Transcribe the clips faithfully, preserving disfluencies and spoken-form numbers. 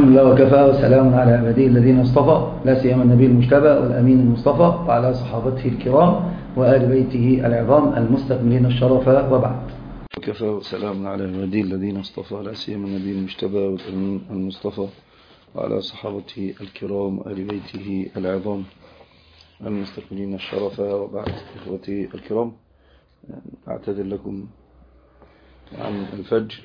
الحمد لله وكفى وسلام على عباده الذين اصطفى لا سيما النبي المجتبى والأمين المصطفى وعلى صحابته الكرام وآل بيته العظام المستكملين الشرف وبعد. وكفى وسلام على عباده الذين اصطفى لا سيما النبي المجتبى والأمين المصطفى وعلى صحابته الكرام وآل بيته العظام المستكملين الشرف وبعد. إخوتي الكرام، أعتذر لكم عن الفجر.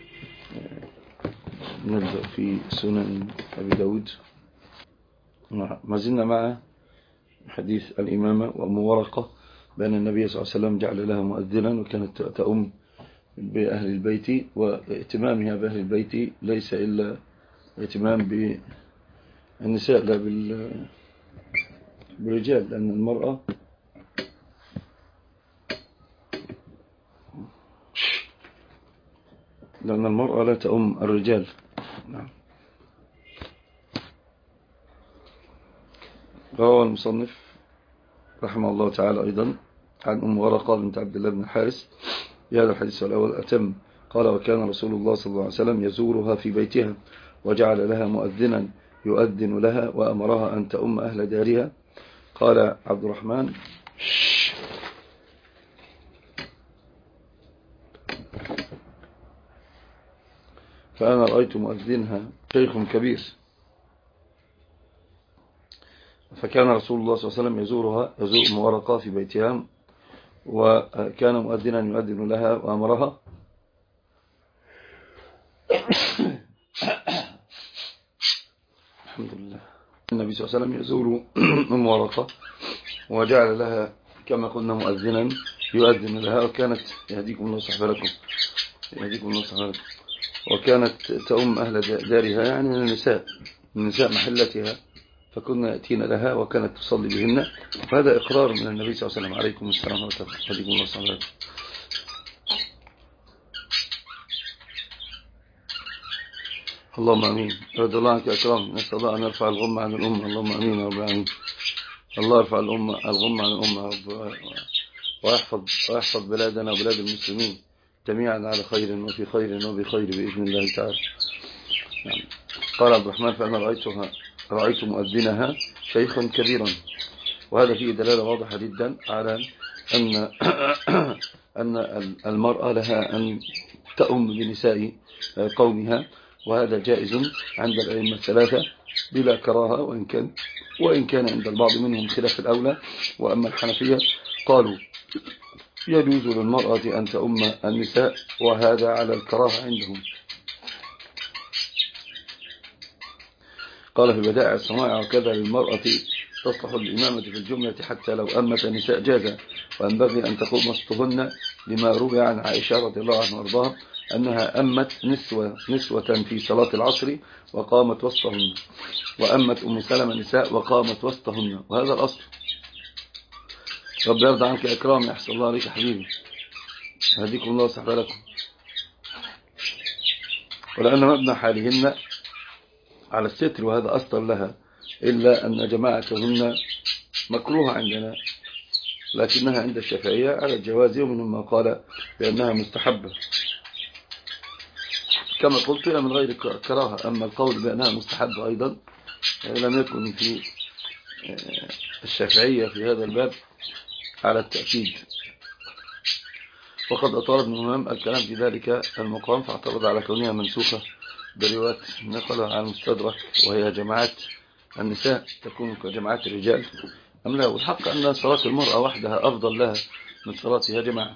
نبدأ في سنن أبي داود. ما زلنا مع حديث الإمامة وأم ورقة بأن النبي صلى الله عليه وسلم جعل لها مؤذنا وكانت تؤم بأهل البيت، واهتمامها بأهل البيت ليس إلا اهتمام بالنساء لا بالرجال، لأن المرأة لأن المرأة لا تؤم الرجال. نعم. روى المصنف رحمه الله تعالى أيضا عن أم ورقة بنت عبد الله بن الحارث بهذا الحديث الأول أتم. قال: وكان رسول الله صلى الله عليه وسلم يزورها في بيتها وجعل لها مؤذنا يؤذن لها وأمرها أن تؤم أهل دارها. قال عبد الرحمن: فأنا رأيت مؤذنها شيخ كبير، فكان رسول الله صلى الله عليه وسلم يزورها يزور أم ورقة في بيتها، وكان مؤذنا يؤذن لها وأمرها الحمد لله. النبي صلى الله عليه وسلم يزور أم ورقة وجعل لها كما قلنا مؤذنا يؤذن لها، وكانت يهديكم الله صحبه يهديكم الله صحبه وكانت تؤم أهل دارها، يعني من النساء من نساء محلتها، فكنا يأتين لها وكانت تصلي بهن. وهذا إقرار من النبي صلى الله عليه وسلم. عليكم السلام ورحمة الله. يهديكم الله صحبه. اللهم امين. رضي الله عنك يا اكرام. نسال الله ان يرفع الغمه عن الامه. اللهم امين يا رب العالمين. الله يرفع الامه الغمه عن الامه ويحفظ ويحفظ بلادنا وبلاد المسلمين جميعا على خير وفي خير وبخير باذن الله تعالى. يعني قال عبد الرحمن: فانا رايتها رايت مؤذنها شيخا كبيرا. وهذا فيه دلاله واضحه جدا على ان ان المراه لها ان تؤم بنساء قومها، وهذا جائز عند الأئمة الثلاثة بلا كراهة، وإن كان وإن كان عند البعض منهم خلاف الأولى. وأما الحنفية قالوا يجوز للمرأة أن تؤم النساء، وهذا على الكراهة عندهم. قال في بدائع الصنائع: وكذا للمرأة تصلح الإمامة في الجملة حتى لو أمت النساء جازا، وينبغي أن تقوم وسطهن، لما روي عن عائشة رضي الله عنها وارضاها أنها أمت نسوة, نسوة في صلاة العصر وقامت وسطهن، وأمت أم سلمة نساء وقامت وسطهن، وهذا الأصل. رب يرضى عنك يا إكرام. يحسن الله عليك حبيبي. هديكم الله صحبه لكم. ولأن مبنى حالهن على الستر، وهذا أصل لها، إلا أن جماعتهن مكروه عندنا، لكنها عند الشافعية على الجواز، ومنهم ما قال بأنها مستحبة كما قلت من غير كراهة. أما القول بأنها مستحبة أيضا لم يكن في الشافعية في هذا الباب على التأكيد. وقد أطال ابن همام الكلام في ذلك المقام، فاعترض على كونها منسوخة برواية نقلها عن المستدرك، وهي جماعات النساء تكون كجماعات الرجال أم لا. والحق أن صلاة المرأة وحدها أفضل لها من صلاتها جماعة،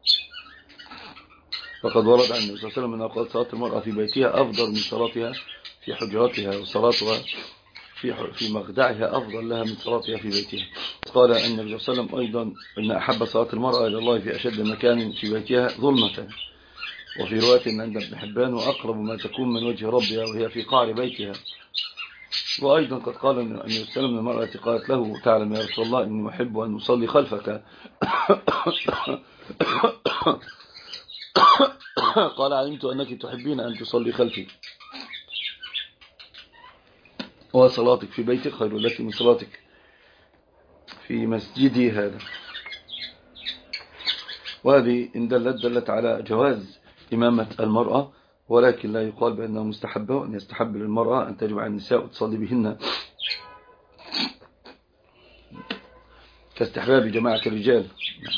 فقد ورد عن النبي صلى الله عليه وسلم أنه قال: صلاة المرأة في بيتها أفضل من صلاتها في حجرتها، وصلاتها في في مخدعها أفضل لها من صلاتها في بيتها. قال النبي صلى الله عليه وسلم أيضا أن أحب صلاة المرأة إلى الله في أشد مكان في بيتها ظلمة. وفي رواية عند ابن حبان: وأقرب ما تكون من وجه ربها وهي في قعر بيتها. وأيضا قد قال النبي صلى الله عليه وسلم للمرأة قالت له: تعلم يا رسول الله إني أحب أن أصلي خلفك. قال: علمت أنك تحبين أن تصلي خلفي، وصلاتك في بيتك خير لك من صلاتك في مسجدي هذا. وهذه إن دلت دلت على جواز إمامة المرأة ولكن لا يقال بأنه مستحب، وأن يستحب للمرأة أن تجمع النساء وتصلي بهن كاستحباب جماعة الرجال.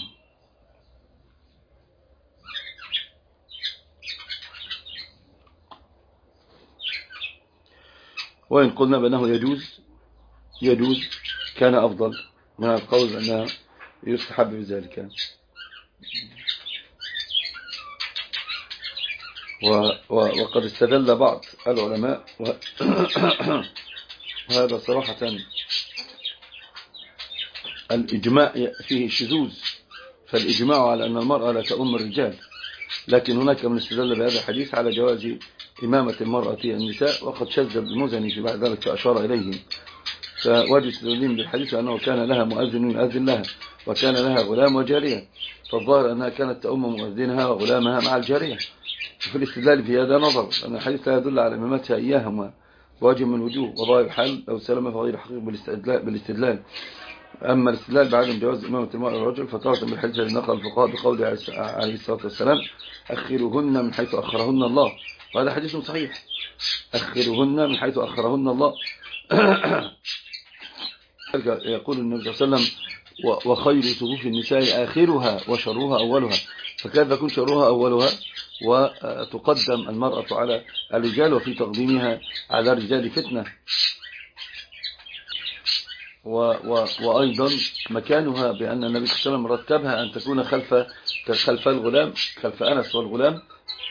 وإن قلنا بأنه يجوز يجوز كان أفضل من القول بأنها يستحب بذلك. وقد استدل بعض العلماء وهذا صراحة الإجماع فيه شذوذ، فالإجماع على أن المرأة لا تؤم الرجال، لكن هناك من استدل بهذا الحديث على جواز إمامة المرأة النساء، وقد شذ المزني في بعد ذلك فأشار إليه. فوجه استدلالهم بالحديث أنه كان لها مؤذن يؤذن لها، وكان لها غلام وجارية، فالظاهر أنها كانت تؤم مؤذنها وغلامها مع الجارية. في الاستدلال في هذا نظر، أن الحديث لا يدل على إمامتها إياهما بوجه من الوجوه، وظاهر الحال لو سلم فغير حقيق بالاستدلال. أما الاستدلال بعدم جواز إمامة المرأة والرجل فتارة بالحديث الذي نقل الفقهاء بقوله عليه الصلاة والسلام: أخرهن من حيث أخرهن الله، وهذا حديث صحيح، أخرهن من حيث أخرهن الله. يقول النبي صلى الله عليه وسلم: وخير صفوف النساء آخرها وشرها أولها، فكيف يكون شرها أولها وتقدم المرأة على الرجال، وفي تقديمها على الرجال فتنة. و و وأيضا مكانها بأن النبي صلى الله عليه وسلم رتبها أن تكون خلف خلف الغلام، خلف أنس والغلام،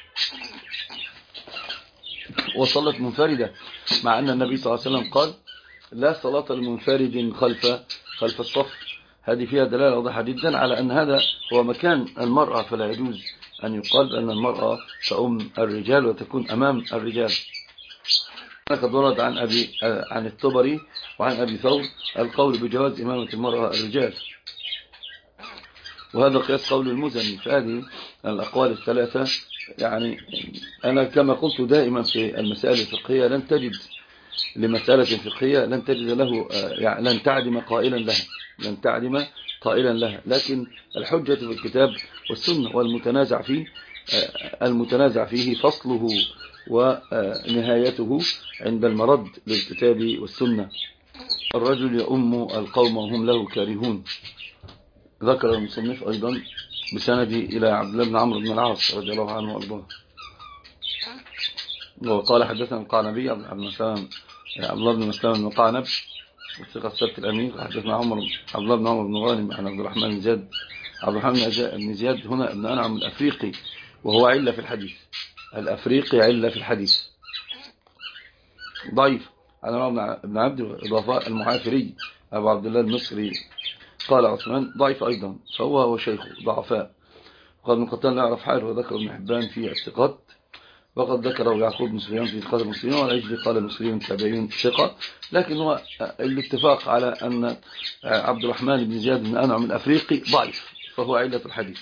وصلت منفردة، مع أن النبي صلى الله عليه وسلم قال: لا صلاة لمنفرد خلف خلف الصف. هذه فيها دلالة واضحة جدا على أن هذا هو مكان المرأة، فلا يجوز أن يقال بأن المرأة تؤم الرجال وتكون أمام الرجال. قد ورد عن أبي عن الطبري وعن أبي ثور القول بجواز إمامة المرأة الرجال، وهذا قياس قول المزني. فهذه الأقوال الثلاثة، يعني أنا كما قلت دائما في المسائل الفقهية لن تجد لمسألة فقهية لن تجد له يعني لن تعدم قائلا لها لن تعدم قائلا لها لكن الحجة في الكتاب والسنة، والمتنازع فيه المتنازع فيه فصله ونهايته عند المرد للكتاب والسنة. الرجل يؤم القوم وهم له كارهون. ذكر المصنف أيضا بسنده إلى عبد الله بن عمرو بن العاص رضي الله عنه وارضاه، وقال: حدثنا القعنبي عبد الله بن مسلم المقعنب الثقة الثبت الأمين، حدثنا عمر عبد الله بن عمر بن غانم عن عبد الرحمن بن زياد عبد الرحمن بن زياد هنا ابن أنعم الأفريقي، وهو علة في الحديث. الأفريقي علة في الحديث، ضعيف. عن ابن عبد الوفاء المعافري أبو عبد الله المصري قال عثمان ضعيف أيضا، فهو هو شيخ ضعفاء. وقال من قتال لا يعرف حاله، وذكر ابن حبان في الثقات، وقد ذكره يعقوب بن سفيان في ثقات المسلمين، والعجلي قال المسلمين تابعين ثقة. لكن هو الاتفاق على أن عبد الرحمن بن زياد بن أنعم الأفريقي ضعيف، فهو علة الحديث،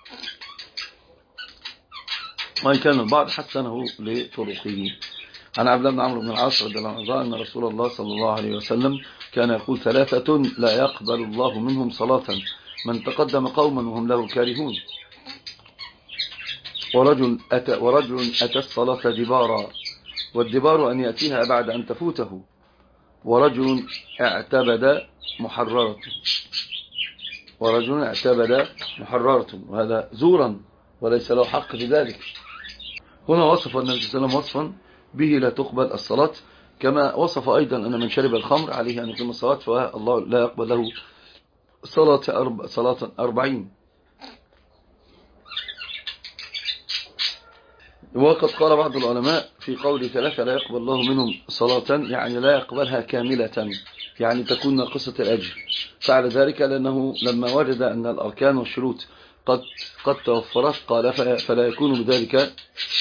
وإن كان البعض حسنه لطرقه. عن عبد الله بن عمرو بن العاص رضي الله عنه أن رسول الله صلى الله عليه وسلم كان يقول: ثلاثة لا يقبل الله منهم صلاة: من تقدم قوما وهم له كارهون، ورجل أتى, ورجل أتى الصلاة دبارا، والدبار أن يأتيها بعد أن تفوته، ورجل اعتبد محررة ورجل اعتبد محررة وهذا زورا وليس له حق في ذلك. هنا وصف النبي صلى الله عليه وسلم وصفا به لا تقبل الصلاة، كما وصف أيضا أن من شرب الخمر عليه أن يقيم الصلاة، فالله لا يقبل له صلاة, أرب... صلاة أربعين. وقد قال بعض العلماء في قول ثلاثة لا يقبل الله منهم صلاة، يعني لا يقبلها كاملة، يعني تكون ناقصة الأجر. فعل ذلك لأنه لما وجد أن الأركان والشروط قد, قد توفرت قال فلا يكون بذلك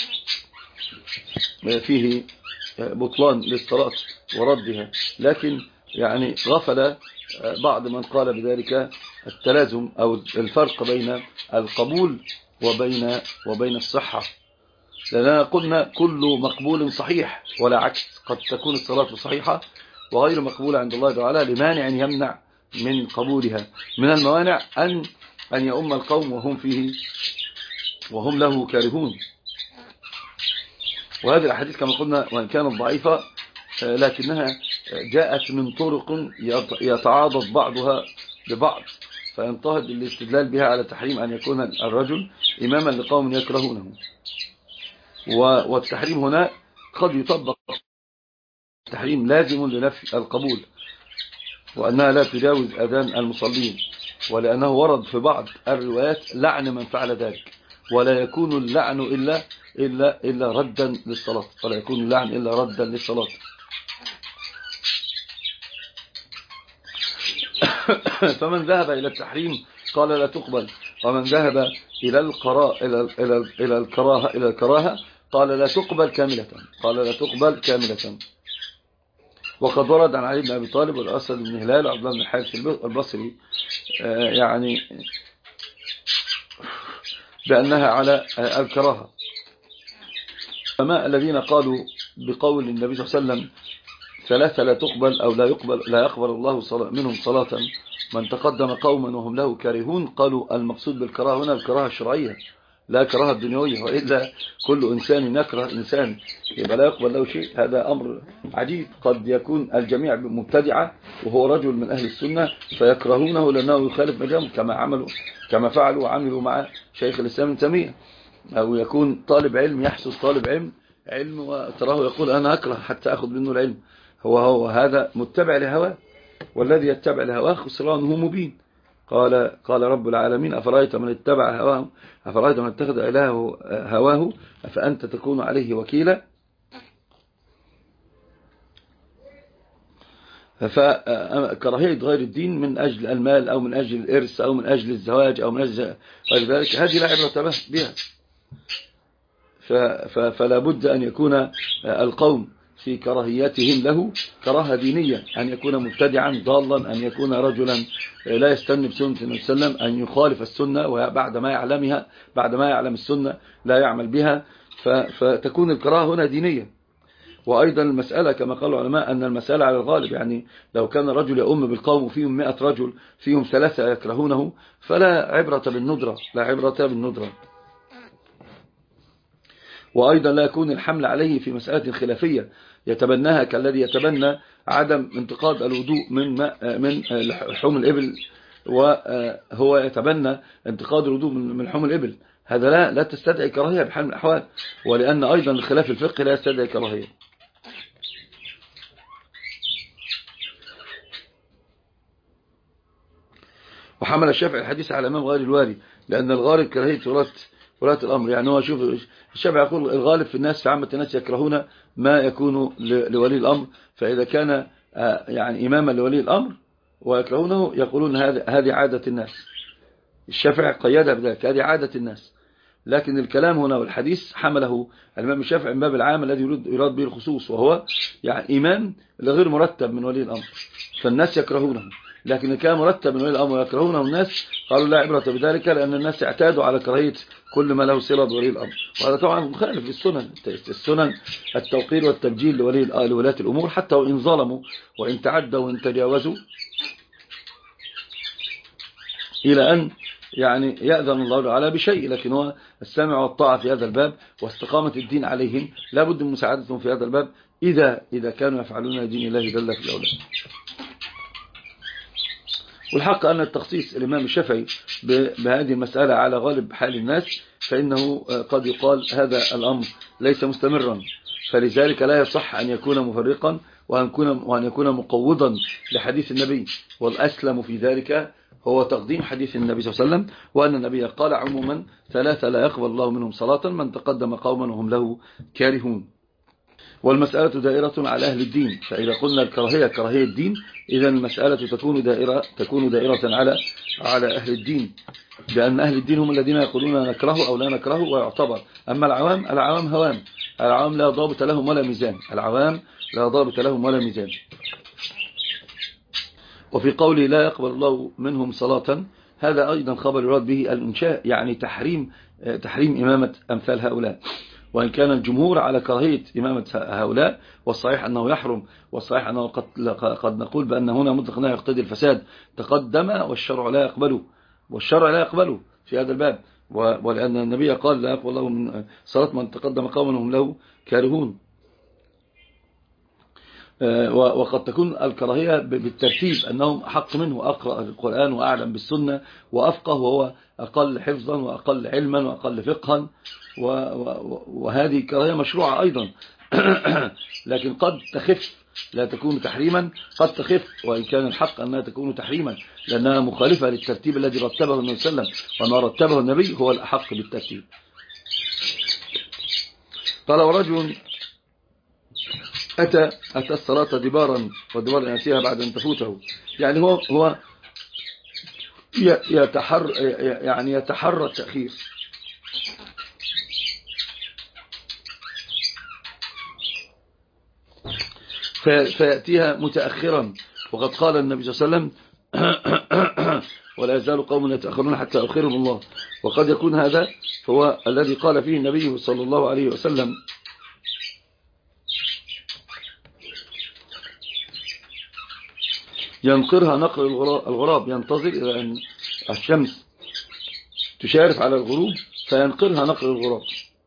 فيه بطلان للصلاة وردها. لكن يعني غفل بعض من قال بذلك التلازم أو الفرق بين القبول وبين وبين الصحة، لأننا قلنا كل مقبول صحيح ولا عكس، قد تكون الصلاة صحيحة وغير مقبولة عند الله تعالى لمانع يمنع من قبولها. من الموانع أن أن يؤم القوم وهم فيه وهم له كارهون. وهذه الأحاديث كما قلنا وإن كانت ضعيفة لكنها جاءت من طرق يتعاضد بعضها ببعض، فينتهض الاستدلال بها على تحريم أن يكون الرجل إماما لقوم يكرهونه. والتحريم هنا قد يطبق التحريم لازم لنفي القبول، وأنها لا تجاوز أذان المصلين، ولأنه ورد في بعض الروايات لعن من فعل ذلك، ولا يكون اللعن إلا إلا إلا ردا للصلاة، ولا يكون اللعن إلا ردا للصلاة. فمن ذهب إلى التحريم قال لا تقبل، ومن ذهب إلى القراء إلى إلى إلى الكراهة إلى الكراهة قال لا تقبل كاملة، قال لا تقبل كاملة. وقد ورد عن علي بن أبي طالب والأسد بن هلال وعبد الله بن الحارث البصري يعني بأنها على الكراهة. فما الذين قالوا بقول النبي صلى الله عليه وسلم ثلاثة لا تقبل أو لا يقبل لا يقبل الله صلاة منهم صلاة من تقدم قوما وهم له كارهون، قالوا المقصود بالكراهة هنا الكراهة الشرعية لا كراهة الدنيوية، وإلا كل إنسان يكره إنسان يبقى لا يقبل له شيء. هذا أمر عجيب، قد يكون الجميع مبتدعة وهو رجل من أهل السنة فيكرهونه لأنه يخالف مذهبهم، كما عملوا كما فعلوا وعملوا مع شيخ الإسلام ابن تيمية. أو يكون طالب علم يحسس طالب علم علم وتراه يقول أنا أكره حتى أخذ منه العلم، هو هو هذا متبع لهواه، والذي يتبع لهواه خسرانه مبين. قال قال رب العالمين أفرأيت من اتبع هواه أفرأيت من اتخذ إلهه هواه أفأنت تكون عليه وكيلا. فكراهية غير الدين من أجل المال أو من أجل الإرث أو من أجل الزواج أو من أجل غير ذلك هذه لا عبرة بها. فلا بد أن يكون القوم في كراهيتهم له كراهة دينية، أن يكون مبتدعا ضالا، أن يكون رجلا لا يستنى بسنة النبي صلى الله عليه وسلم، أن يخالف السنة وبعد ما يعلمها بعد ما يعلم السنة لا يعمل بها، فتكون الكراهة هنا دينية. وأيضا المسألة كما قال العلماء أن المسألة على الغالب، يعني لو كان رجل يؤم بالقوم وفيهم مئة رجل فيهم ثلاثة يكرهونه فلا عبرة بالندرة، لا عبرة بالندرة. وأيضا لا يكون الحمل عليه في مسألة خلافية يتبناها كالذي يتبنى عدم انتقاد الوضوء من من لحوم الإبل، وهو يتبنى انتقاد الوضوء من لحوم الإبل، هذا لا لا تستدعي كراهية بحال من الأحوال، ولأن أيضا الخلاف الفقهي لا يستدعي كراهية. وحمل الشافعي الحديث على الإمام غير الواري، لأن الغالب كراهية ولاة الأمر. يعني هو شوف الشافعي يقول الغالب في الناس في عامة الناس يكرهون ما يكون لولي الأمر، فإذا كان يعني إماما لولي الأمر ويكرهونه يقولون هذه عادة الناس. الشافعي قيدها بذلك، هذه عادة الناس. لكن الكلام هنا والحديث حمله الإمام الشافعي من باب العام الذي يراد به الخصوص، وهو يعني إمام غير مرتب من ولي الأمر فالناس يكرهونه، لكن كان مرتب من ولي الأمر يكرهونه الناس قالوا لا عبرة بذلك، لأن الناس اعتادوا على كراهية كل ما له صلة بولي الأمر. وهذا طبعا مخالف للسنن، السنن التوقير والتبجيل لولي لولاة الأمور حتى وإن ظلموا وإن تعدوا وإن تجاوزوا، إلى أن يعني يأذن الله تعالى بشيء، لكن هو السمع والطاعة في هذا الباب واستقامة الدين عليهم لا بد من مساعدتهم في هذا الباب إذا إذا كانوا يفعلون دين الله جل في الأولى. والحق أن التخصيص الإمام الشافعي بهذه المسألة على غالب حال الناس فإنه قد يقال هذا الأمر ليس مستمرا، فلذلك لا يصح أن يكون مفرقا وأن يكون مقوضا لحديث النبي. والأسلم في ذلك هو تقديم حديث النبي صلى الله عليه وسلم، وأن النبي قال عموما ثلاثة لا يقبل الله منهم صلاة من تقدم قوما وهم له كارهون. والمسألة دائرة على أهل الدين، فإذا قلنا الكراهية كراهية الدين إذا المسألة تكون دائرة تكون دائرة على على أهل الدين، لأن أهل الدين هم الذين يقولون نكره أو لا نكره ويعتبر. أما العوام العوام هوام، العوام لا ضابط لهم ولا ميزان، العوام لا ضابط لهم ولا ميزان. وفي قوله لا يقبل الله منهم صلاة هذا أيضا خبر يراد به الإنشاء، يعني تحريم تحريم إمامة أمثال هؤلاء، وإن كان الجمهور على كراهية إمامة هؤلاء، والصحيح أنه يحرم، والصحيح أنه قد, قد نقول بأن هنا مطلق يقتضي الفساد تقدم والشرع لا يقبله، والشرع لا يقبله في هذا الباب. ولأن النبي قال لا يقبل الله من صلاة من تقدم قوما هم له كارهون. وقد تكون الكراهية بالترتيب، أنهم أحق منه، أقرأ القرآن وأعلم بالسنة وأفقه، وهو أقل حفظا وأقل علما وأقل فقها، وهذه كراهية مشروعة أيضا. لكن قد تخف، لا تكون تحريما، قد تخف، وإن كان الحق أنها تكون تحريما لأنها مخالفة للترتيب الذي رتبه النبي صلى الله عليه وسلم، وما رتبه النبي هو الأحق بالترتيب. قال ورجل أتى أتى الصلاة دبارا ودبارا يأتيها بعد أن تفوته، يعني هو هو يتحر يعني يتحرى التأخير، فيأتيها متأخرا، وقد قال النبي صلى الله عليه وسلم ولا يزال قوم يتأخرون حتى يؤخرهم الله. وقد يكون هذا هو الذي قال فيه النبي صلى الله عليه وسلم ينقرها نقر الغراب، ينتظر إلى أن الشمس تشارف على الغروب فينقرها نقر الغراب.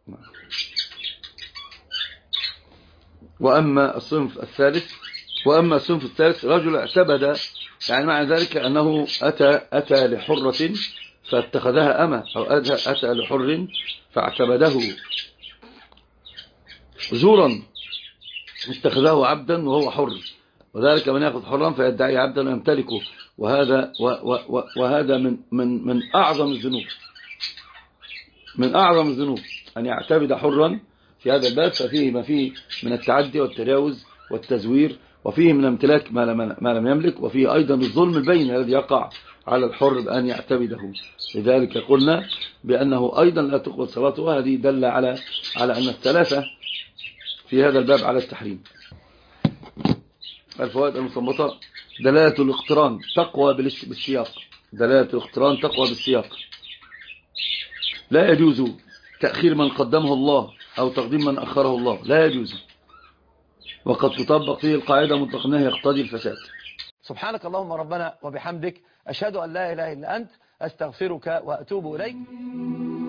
وأما الصنف الثالث وأما الصنف الثالث رجل اعتبد، يعني معنى ذلك أنه أتى, أتى لحرة فاتخذها أمة، أو أتى لحر فاعتبده زورا اتخذه عبدا وهو حر، وذلك من يأخذ حرا فيدعي عبدا ويمتلكه، وهذا و و وهذا من من من أعظم الذنوب، من أعظم الذنوب أن يعتبد حرا في هذا الباب، ففيه ما فيه من التعدي والتجاوز والتزوير، وفيه من امتلاك ما لم, ما لم يملك، وفيه أيضا الظلم البين الذي يقع على الحر بأن يعتبده. لذلك قلنا بأنه أيضا لا تقبل صلاته، وهذه دل على على أن الثلاثة في هذا الباب على التحريم. الفوائد المستنبطة: دلالة الاقتران تقوى بالسياق، دلالة الاقتران تقوى بالسياق. لا يجوز تأخير من قدمه الله أو تقديم من أخره الله، لا يجوز، وقد تطبق فيه القاعدة مطلق النهي يقتضي الفساد. سبحانك اللهم ربنا وبحمدك، أشهد أن لا إله إلا أنت، أستغفرك وأتوب إليك.